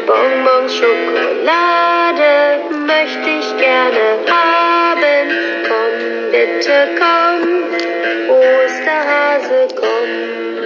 Bonbons, Schokolade möchte ich gerne haben. Komm, bitte komm, Osterhase, komm.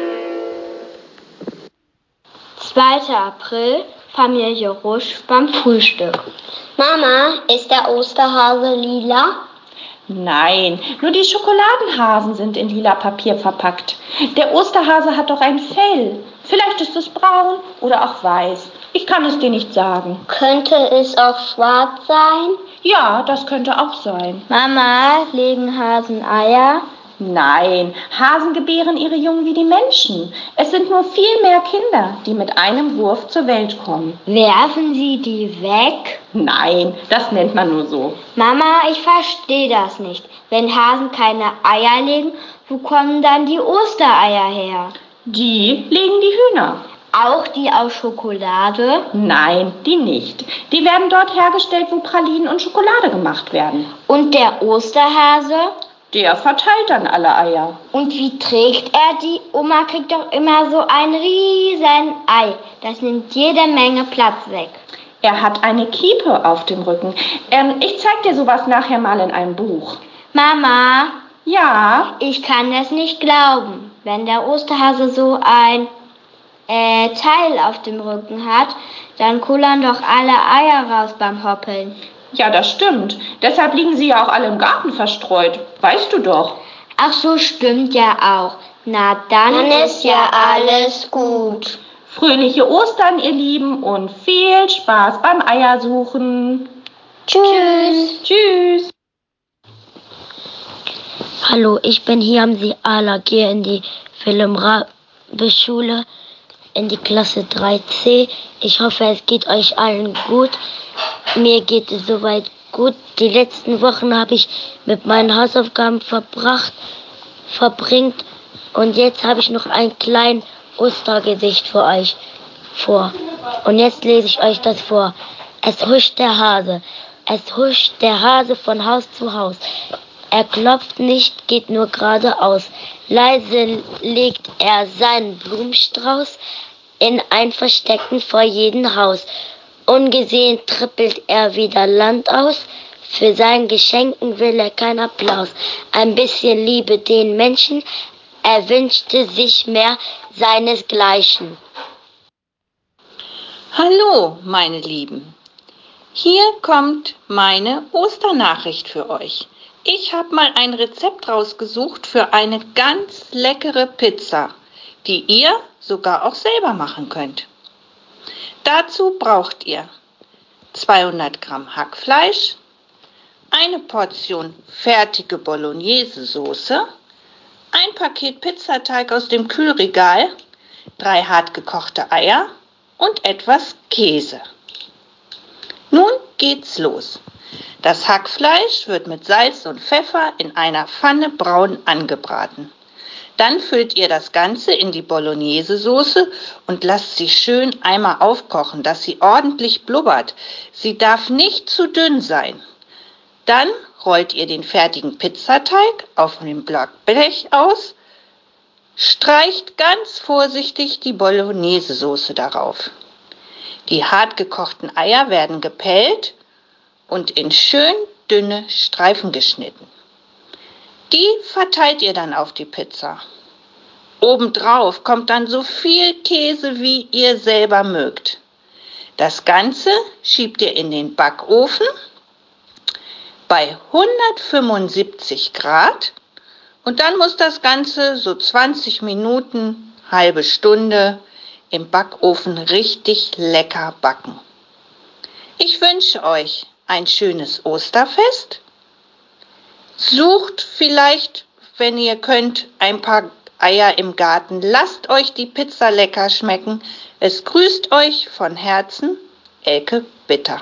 2. April, Familie Rusch beim Frühstück. Mama, ist der Osterhase lila? Nein, nur die Schokoladenhasen sind in lila Papier verpackt. Der Osterhase hat doch ein Fell. Vielleicht ist es braun oder auch weiß. Ich kann es dir nicht sagen. Könnte es auch schwarz sein? Ja, das könnte auch sein. Mama, legen Hasen Eier? Nein, Hasen gebären ihre Jungen wie die Menschen. Es sind nur viel mehr Kinder, die mit einem Wurf zur Welt kommen. Werfen Sie die weg? Nein, das nennt man nur so. Mama, ich verstehe das nicht. Wenn Hasen keine Eier legen, wo kommen dann die Ostereier her? Die legen die Hühner. Auch die aus Schokolade? Nein, die nicht. Die werden dort hergestellt, wo Pralinen und Schokolade gemacht werden. Und der Osterhase? Der verteilt dann alle Eier. Und wie trägt er die? Oma kriegt doch immer so ein riesen Ei. Das nimmt jede Menge Platz weg. Er hat eine Kiepe auf dem Rücken. Ich zeig dir sowas nachher mal in einem Buch. Mama? Ja? Ich kann das nicht glauben. Wenn der Osterhase so ein Teil auf dem Rücken hat, dann kullern doch alle Eier raus beim Hoppeln. Ja, das stimmt. Deshalb liegen sie ja auch alle im Garten verstreut. Weißt du doch. Ach so, stimmt ja auch. Na, dann ist ja alles gut. Fröhliche Ostern, ihr Lieben, und viel Spaß beim Eiersuchen. Tschüss. Tschüss. Hallo, ich bin Hiam Siala, gehe in die Wilhelm-Raabe-Schule in die Klasse 3c. Ich hoffe, es geht euch allen gut. Mir geht es soweit gut. Die letzten Wochen habe ich mit meinen Hausaufgaben verbringt und jetzt habe ich noch ein kleines Ostergedicht für euch vor. Und jetzt lese ich euch das vor. Es huscht der Hase. Es huscht der Hase von Haus zu Haus. Er klopft nicht, geht nur geradeaus. Leise legt er seinen Blumenstrauß in ein Verstecken vor jedem Haus. Ungesehen trippelt er wieder Land aus. Für sein Geschenken will er keinen Applaus. Ein bisschen Liebe den Menschen, er wünschte sich mehr seinesgleichen. Hallo, meine Lieben. Hier kommt meine Osternachricht für euch. Ich habe mal ein Rezept rausgesucht für eine ganz leckere Pizza, die ihr sogar auch selber machen könnt. Dazu braucht ihr 200 Gramm Hackfleisch, eine Portion fertige Bolognese-Soße, ein Paket Pizzateig aus dem Kühlregal, 3 hartgekochte Eier und etwas Käse. Nun geht's los. Das Hackfleisch wird mit Salz und Pfeffer in einer Pfanne braun angebraten. Dann füllt ihr das Ganze in die Bolognese-Soße und lasst sie schön einmal aufkochen, dass sie ordentlich blubbert. Sie darf nicht zu dünn sein. Dann rollt ihr den fertigen Pizzateig auf dem Backblech aus, streicht ganz vorsichtig die Bolognese-Soße darauf. Die hart gekochten Eier werden gepellt und in schön dünne Streifen geschnitten. Die verteilt ihr dann auf die Pizza. Obendrauf kommt dann so viel Käse, wie ihr selber mögt. Das Ganze schiebt ihr in den Backofen bei 175 Grad und dann muss das Ganze so 20 Minuten, halbe Stunde im Backofen richtig lecker backen. Ich wünsche euch ein schönes Osterfest. Sucht vielleicht, wenn ihr könnt, ein paar Eier im Garten. Lasst euch die Pizza lecker schmecken. Es grüßt euch von Herzen, Elke Bitter.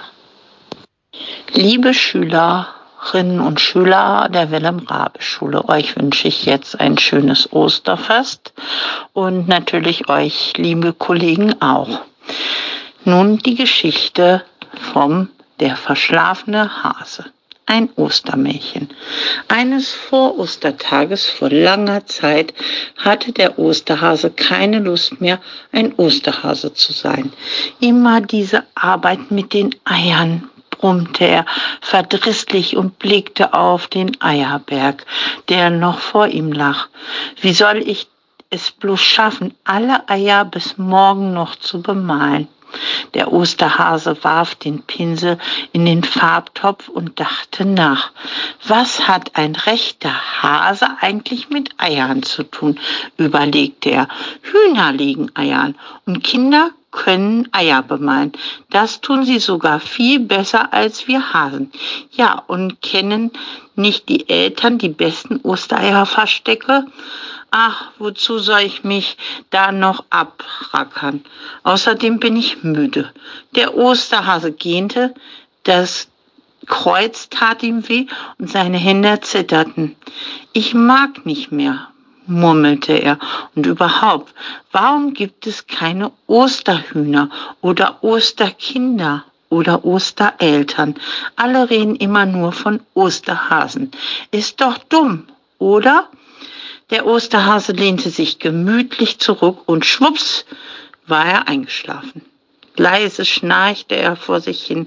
Liebe Schülerinnen und Schüler der Wilhelm-Raabe-Schule, euch wünsche ich jetzt ein schönes Osterfest und natürlich euch, liebe Kollegen, auch. Nun die Geschichte vom Der verschlafene Hase. ein Ostermärchen. Eines Vor-Ostertages vor langer Zeit hatte der Osterhase keine Lust mehr, ein Osterhase zu sein. Immer diese Arbeit mit den Eiern, brummte er verdrießlich und blickte auf den Eierberg, der noch vor ihm lag. Wie soll ich es bloß schaffen, alle Eier bis morgen noch zu bemalen? Der Osterhase warf den Pinsel in den Farbtopf und dachte nach. Was hat ein rechter Hase eigentlich mit Eiern zu tun, überlegte er. Hühner legen Eiern und Kinder können Eier bemalen. Das tun sie sogar viel besser als wir Hasen. Ja, und kennen nicht die Eltern die besten Ostereierverstecke? Ach, wozu soll ich mich da noch abrackern? Außerdem bin ich müde. Der Osterhase gähnte, das Kreuz tat ihm weh und seine Hände zitterten. Ich mag nicht mehr, murmelte er. Und überhaupt, warum gibt es keine Osterhühner oder Osterkinder oder Ostereltern? Alle reden immer nur von Osterhasen. Ist doch dumm, oder? Der Osterhase lehnte sich gemütlich zurück und schwupps war er eingeschlafen. Leise schnarchte er vor sich hin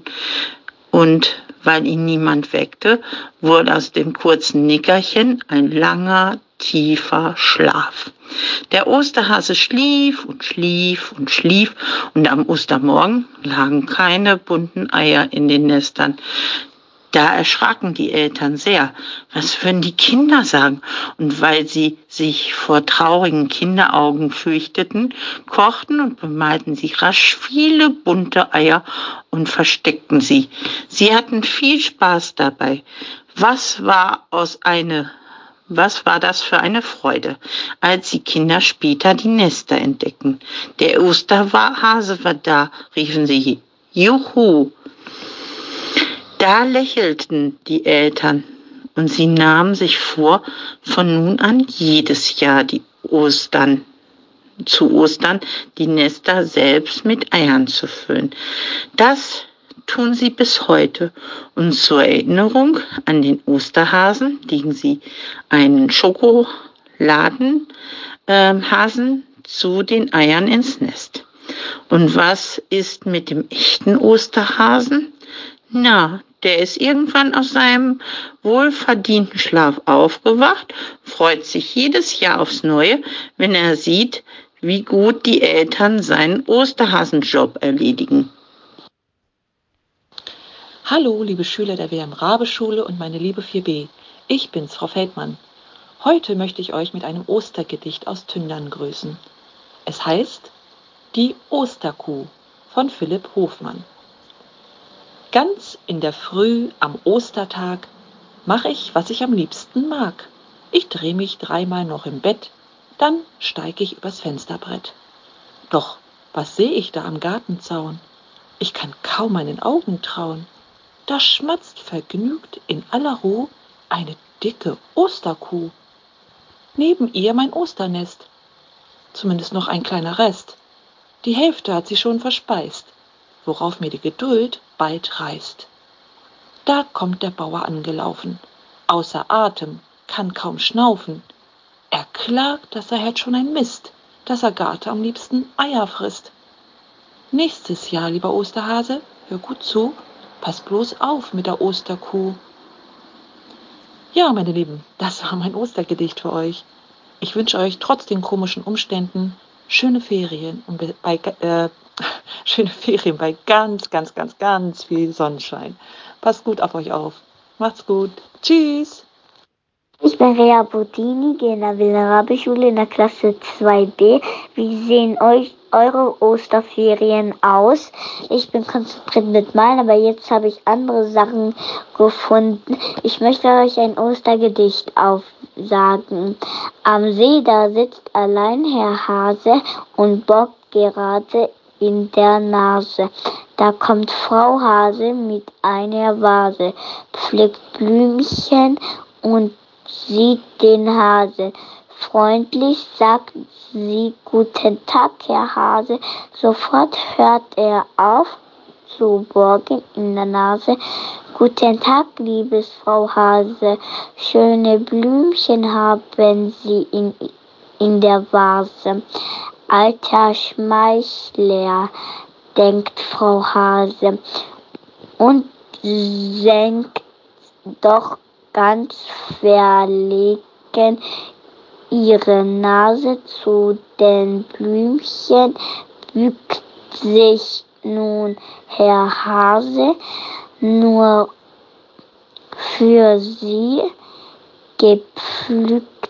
und weil ihn niemand weckte, wurde aus dem kurzen Nickerchen ein langer, tiefer Schlaf. Der Osterhase schlief und schlief und schlief und am Ostermorgen lagen keine bunten Eier in den Nestern. Da erschraken die Eltern sehr. Was würden die Kinder sagen? Und weil sie sich vor traurigen Kinderaugen fürchteten, kochten und bemalten sie rasch viele bunte Eier und versteckten sie. Sie hatten viel Spaß dabei. Was war das für eine Freude, als die Kinder später die Nester entdeckten. Der Osterhase war da, riefen sie. Juhu! Da lächelten die Eltern und sie nahmen sich vor, von nun an jedes Jahr zu Ostern die Nester selbst mit Eiern zu füllen. Das tun sie bis heute und zur Erinnerung an den Osterhasen legen sie einen Schokoladenhasen zu den Eiern ins Nest. Und was ist mit dem echten Osterhasen? Na, der ist irgendwann aus seinem wohlverdienten Schlaf aufgewacht, freut sich jedes Jahr aufs Neue, wenn er sieht, wie gut die Eltern seinen Osterhasenjob erledigen. Hallo, liebe Schüler der WM-Rabe-Schule und meine liebe 4b. Ich bin's, Frau Feldmann. Heute möchte ich euch mit einem Ostergedicht aus Tündern grüßen. Es heißt Die Osterkuh von Philipp Hofmann. Ganz in der Früh am Ostertag mach ich, was ich am liebsten mag. Ich dreh mich 3-mal noch im Bett, dann steig ich übers Fensterbrett. Doch was seh ich da am Gartenzaun? Ich kann kaum meinen Augen trauen. Da schmatzt vergnügt in aller Ruh eine dicke Osterkuh. Neben ihr mein Osternest, zumindest noch ein kleiner Rest. Die Hälfte hat sie schon verspeist, worauf mir die Geduld bald reißt. Da kommt der Bauer angelaufen, außer Atem, kann kaum schnaufen. Er klagt, dass er hätt schon ein Mist, dass er Garte am liebsten Eier frisst. Nächstes Jahr, lieber Osterhase, hör gut zu, pass bloß auf mit der Osterkuh. Ja, meine Lieben, das war mein Ostergedicht für euch. Ich wünsche euch trotz den komischen Umständen schöne Ferien und schöne Ferien bei ganz, ganz, ganz, ganz viel Sonnenschein. Passt gut auf euch auf. Macht's gut. Tschüss. Ich bin Rea Bodini, gehe in der WM-Rabe-Schule in der Klasse 2b. Wie sehen eure Osterferien aus? Ich bin konzentriert mit Malen, aber jetzt habe ich andere Sachen gefunden. Ich möchte euch ein Ostergedicht aufsagen. Am See, da sitzt allein Herr Hase und bockt gerade in der Nase. Da kommt Frau Hase mit einer Vase, pflückt Blümchen und sieht den Hasen. Freundlich sagt sie, guten Tag, Herr Hase. Sofort hört er auf zu borgen in der Nase. Guten Tag, liebes Frau Hase, schöne Blümchen haben Sie in der Vase. Alter Schmeichler, denkt Frau Hase und senkt doch ganz verlegen ihre Nase zu den Blümchen, bückt sich nun Herr Hase nur für Sie gepflückt,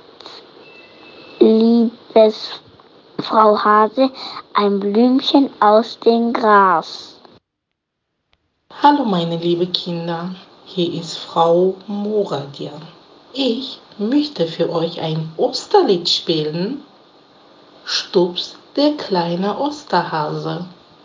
liebes Frau Hase, ein Blümchen aus dem Gras. Hallo meine lieben Kinder, hier ist Frau Moradia. Ich möchte für euch ein Osterlied spielen. Stups, der kleine Osterhase.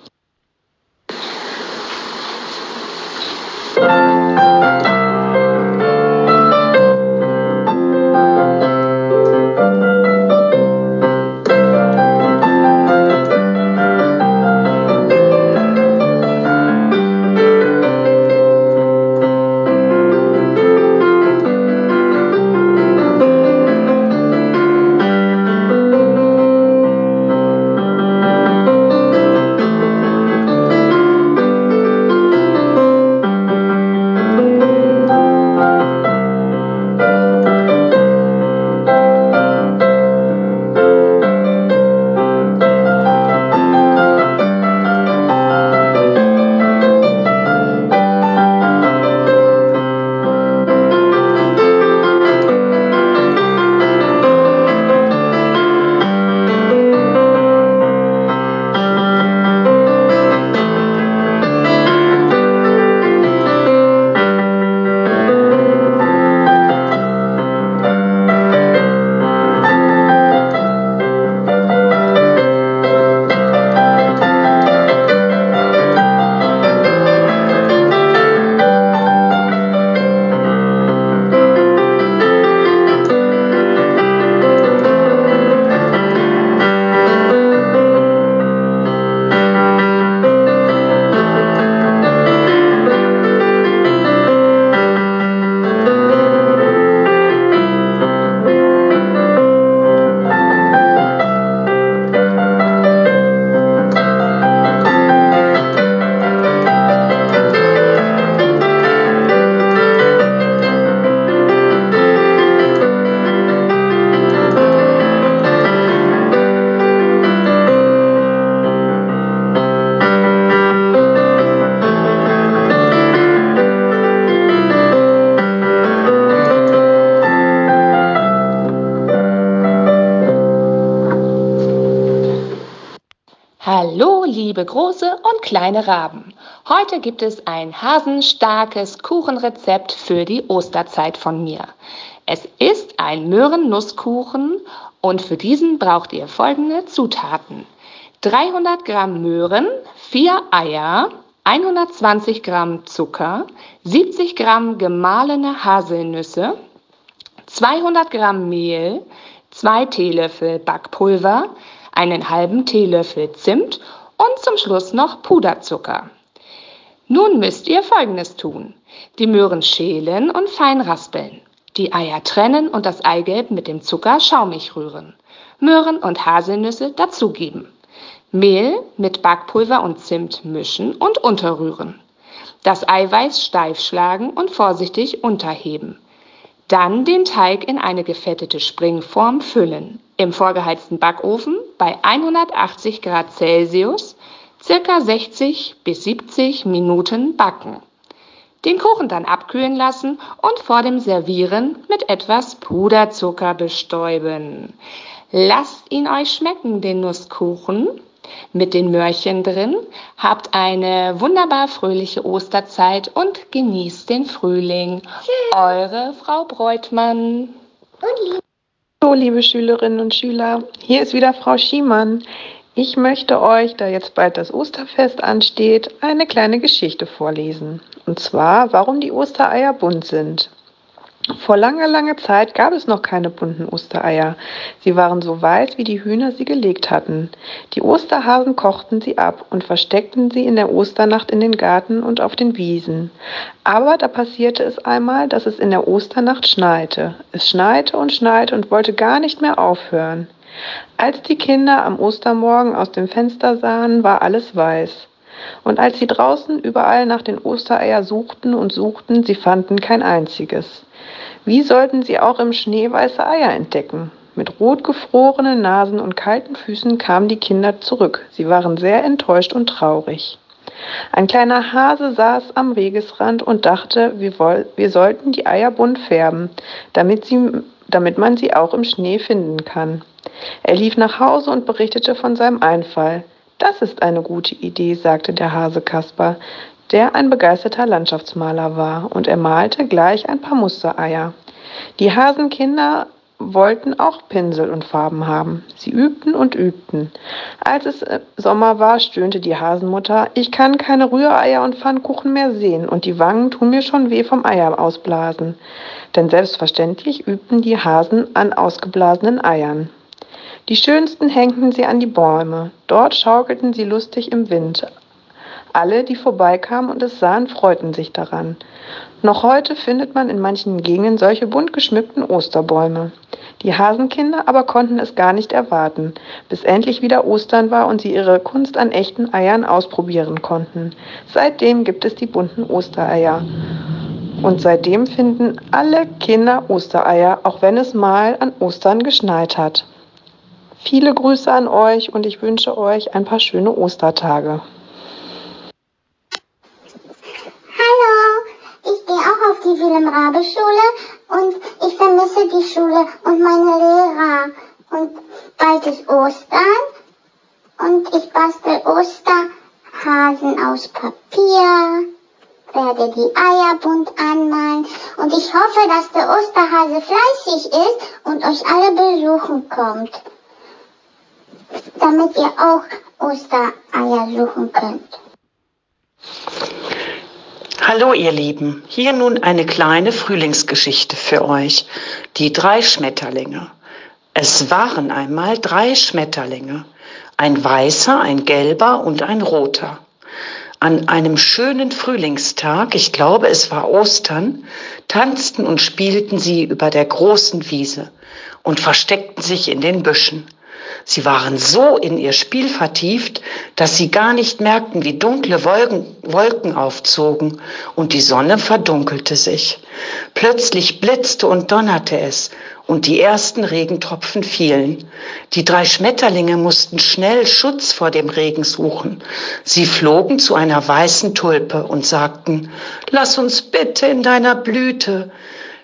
Hallo, liebe große und kleine Raben. Heute gibt es ein hasenstarkes Kuchenrezept für die Osterzeit von mir. Es ist ein Möhren-Nusskuchen und für diesen braucht ihr folgende Zutaten: 300 Gramm Möhren, 4 Eier, 120 Gramm Zucker, 70 Gramm gemahlene Haselnüsse, 200 Gramm Mehl, 2 Teelöffel Backpulver, einen halben Teelöffel Zimt und zum Schluss noch Puderzucker. Nun müsst ihr Folgendes tun: Die Möhren schälen und fein raspeln, die Eier trennen und das Eigelb mit dem Zucker schaumig rühren, Möhren und Haselnüsse dazugeben, Mehl mit Backpulver und Zimt mischen und unterrühren, das Eiweiß steif schlagen und vorsichtig unterheben. Dann den Teig in eine gefettete Springform füllen. Im vorgeheizten Backofen bei 180 Grad Celsius ca. 60 bis 70 Minuten backen. Den Kuchen dann abkühlen lassen und vor dem Servieren mit etwas Puderzucker bestäuben. Lasst ihn euch schmecken, den Nusskuchen mit den Möhrchen drin. Habt eine wunderbar fröhliche Osterzeit und genießt den Frühling. Eure Frau Breutmann. Hallo, liebe Schülerinnen und Schüler, hier ist wieder Frau Schiemann. Ich möchte euch, da jetzt bald das Osterfest ansteht, eine kleine Geschichte vorlesen. Und zwar, warum die Ostereier bunt sind. Vor langer, langer Zeit gab es noch keine bunten Ostereier. Sie waren so weiß, wie die Hühner sie gelegt hatten. Die Osterhasen kochten sie ab und versteckten sie in der Osternacht in den Gärten und auf den Wiesen. Aber da passierte es einmal, dass es in der Osternacht schneite. Es schneite und wollte gar nicht mehr aufhören. Als die Kinder am Ostermorgen aus dem Fenster sahen, war alles weiß. Und als sie draußen überall nach den Ostereier suchten und suchten, sie fanden kein einziges. Wie sollten sie auch im Schnee weiße Eier entdecken? Mit rot gefrorenen Nasen und kalten Füßen kamen die Kinder zurück. Sie waren sehr enttäuscht und traurig. Ein kleiner Hase saß am Wegesrand und dachte, wir sollten die Eier bunt färben, damit man sie auch im Schnee finden kann. Er lief nach Hause und berichtete von seinem Einfall. Das ist eine gute Idee, sagte der Hase Kaspar, der ein begeisterter Landschaftsmaler war, und er malte gleich ein paar Mustereier. Die Hasenkinder wollten auch Pinsel und Farben haben. Sie übten und übten. Als es Sommer war, stöhnte die Hasenmutter, ich kann keine Rühreier und Pfannkuchen mehr sehen und die Wangen tun mir schon weh vom Eier ausblasen. Denn selbstverständlich übten die Hasen an ausgeblasenen Eiern. Die schönsten hängten sie an die Bäume. Dort schaukelten sie lustig im Wind. Alle, die vorbeikamen und es sahen, freuten sich daran. Noch heute findet man in manchen Gegenden solche bunt geschmückten Osterbäume. Die Hasenkinder aber konnten es gar nicht erwarten, bis endlich wieder Ostern war und sie ihre Kunst an echten Eiern ausprobieren konnten. Seitdem gibt es die bunten Ostereier. Und seitdem finden alle Kinder Ostereier, auch wenn es mal an Ostern geschneit hat. Viele Grüße an euch und ich wünsche euch ein paar schöne Ostertage. Ich gehe auch auf die Wilhelm-Raabe-Schule und ich vermisse die Schule und meine Lehrer. Und bald ist Ostern und ich bastel Osterhasen aus Papier, werde die Eier bunt anmalen und ich hoffe, dass der Osterhase fleißig ist und euch alle besuchen kommt, damit ihr auch Ostereier suchen könnt. Hallo ihr Lieben, hier nun eine kleine Frühlingsgeschichte für euch. Die 3 Schmetterlinge. Es waren einmal 3 Schmetterlinge, ein weißer, ein gelber und ein roter. An einem schönen Frühlingstag, ich glaube es war Ostern, tanzten und spielten sie über der großen Wiese und versteckten sich in den Büschen. Sie waren so in ihr Spiel vertieft, dass sie gar nicht merkten, wie dunkle Wolken aufzogen und die Sonne verdunkelte sich. Plötzlich blitzte und donnerte es und die ersten Regentropfen fielen. Die 3 Schmetterlinge mussten schnell Schutz vor dem Regen suchen. Sie flogen zu einer weißen Tulpe und sagten, lass uns bitte in deiner Blüte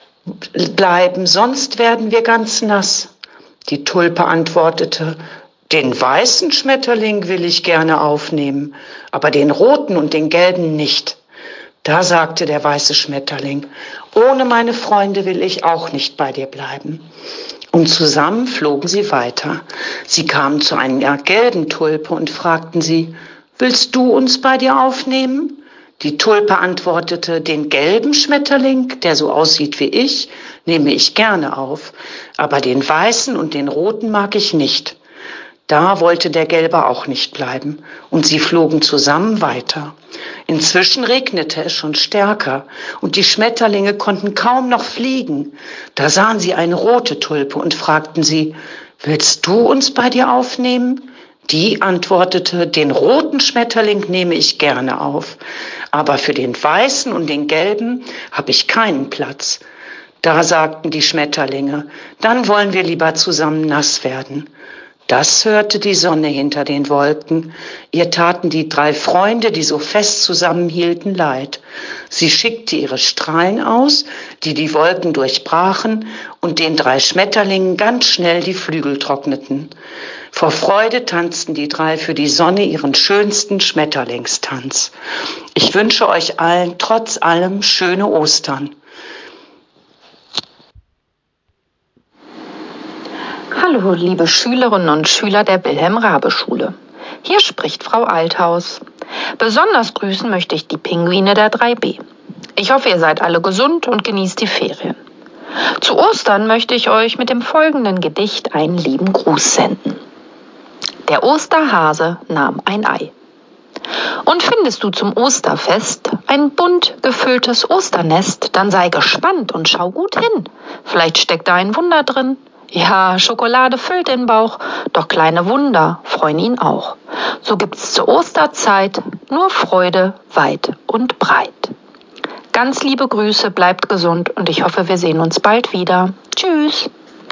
bleiben, sonst werden wir ganz nass. Die Tulpe antwortete, den weißen Schmetterling will ich gerne aufnehmen, aber den roten und den gelben nicht. Da sagte der weiße Schmetterling, ohne meine Freunde will ich auch nicht bei dir bleiben. Und zusammen flogen sie weiter. Sie kamen zu einer gelben Tulpe und fragten sie, willst du uns bei dir aufnehmen? Die Tulpe antwortete, den gelben Schmetterling, der so aussieht wie ich, nehme ich gerne auf, aber den weißen und den roten mag ich nicht. Da wollte der Gelbe auch nicht bleiben und sie flogen zusammen weiter. Inzwischen regnete es schon stärker und die Schmetterlinge konnten kaum noch fliegen. Da sahen sie eine rote Tulpe und fragten sie, willst du uns bei dir aufnehmen? Die antwortete, den roten Schmetterling nehme ich gerne auf, aber für den weißen und den gelben habe ich keinen Platz. Da sagten die Schmetterlinge, dann wollen wir lieber zusammen nass werden. Das hörte die Sonne hinter den Wolken. Ihr taten die 3 Freunde, die so fest zusammenhielten, leid. Sie schickte ihre Strahlen aus, die die Wolken durchbrachen und den 3 Schmetterlingen ganz schnell die Flügel trockneten. Vor Freude tanzten die 3 für die Sonne ihren schönsten Schmetterlingstanz. Ich wünsche euch allen trotz allem schöne Ostern. Hallo, liebe Schülerinnen und Schüler der Wilhelm-Raabe-Schule. Hier spricht Frau Althaus. Besonders grüßen möchte ich die Pinguine der 3b. Ich hoffe, ihr seid alle gesund und genießt die Ferien. Zu Ostern möchte ich euch mit dem folgenden Gedicht einen lieben Gruß senden. Der Osterhase nahm ein Ei. Und findest du zum Osterfest ein bunt gefülltes Osternest, dann sei gespannt und schau gut hin. Vielleicht steckt da ein Wunder drin. Ja, Schokolade füllt den Bauch, doch kleine Wunder freuen ihn auch. So gibt's zur Osterzeit nur Freude weit und breit. Ganz liebe Grüße, bleibt gesund und ich hoffe, wir sehen uns bald wieder. Tschüss!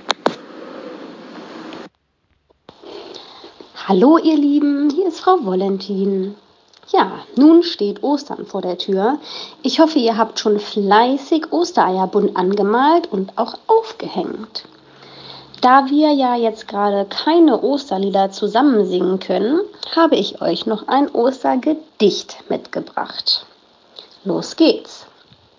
Hallo ihr Lieben, hier ist Frau Valentin. Ja, nun steht Ostern vor der Tür. Ich hoffe, ihr habt schon fleißig Ostereier bunt angemalt und auch aufgehängt. Da wir ja jetzt gerade keine Osterlieder zusammen singen können, habe ich euch noch ein Ostergedicht mitgebracht. Los geht's.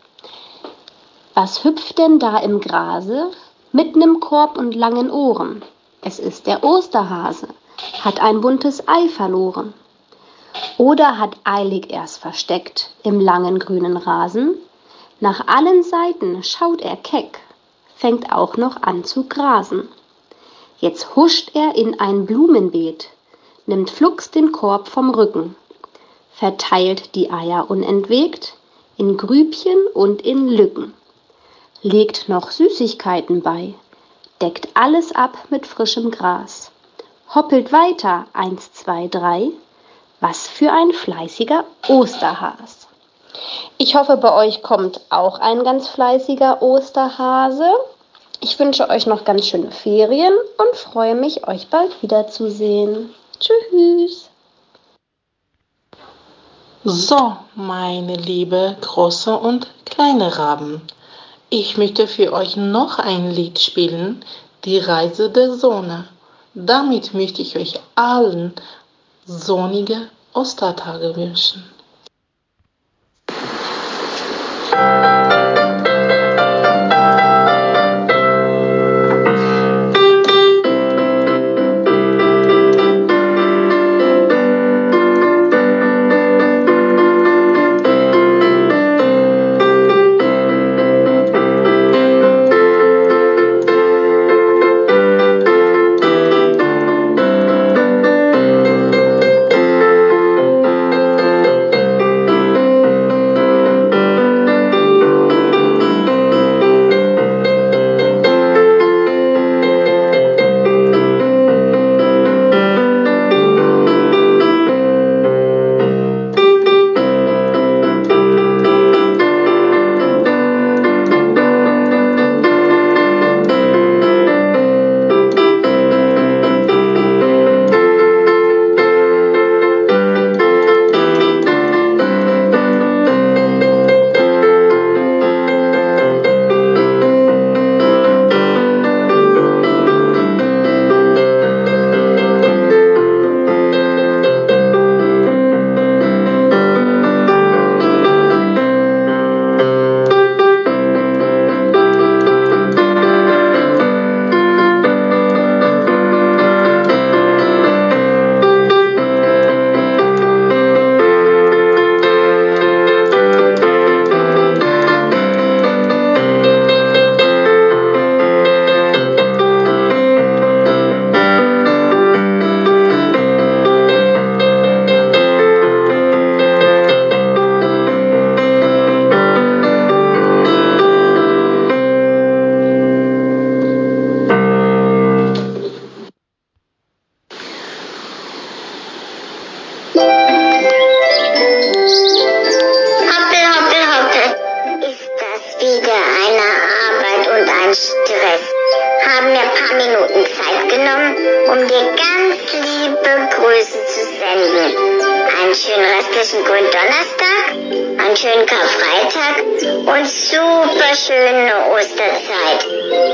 Was hüpft denn da im Grase, mit nem Korb und langen Ohren? Es ist der Osterhase, hat ein buntes Ei verloren. Oder hat eilig erst versteckt im langen grünen Rasen? Nach allen Seiten schaut er keck, fängt auch noch an zu grasen. Jetzt huscht er in ein Blumenbeet, nimmt flugs den Korb vom Rücken, verteilt die Eier unentwegt in Grübchen und in Lücken, legt noch Süßigkeiten bei, deckt alles ab mit frischem Gras, hoppelt weiter, 1, 2, 3, was für ein fleißiger Osterhas. Ich hoffe, bei euch kommt auch ein ganz fleißiger Osterhase. Ich wünsche euch noch ganz schöne Ferien und freue mich, euch bald wiederzusehen. Tschüss! So, meine liebe große und kleine Raben, ich möchte für euch noch ein Lied spielen, Die Reise der Sonne. Damit möchte ich euch allen sonnige Ostertage wünschen. restlichen Gründonnerstag, einen schönen Karfreitag und super schöne Osterzeit.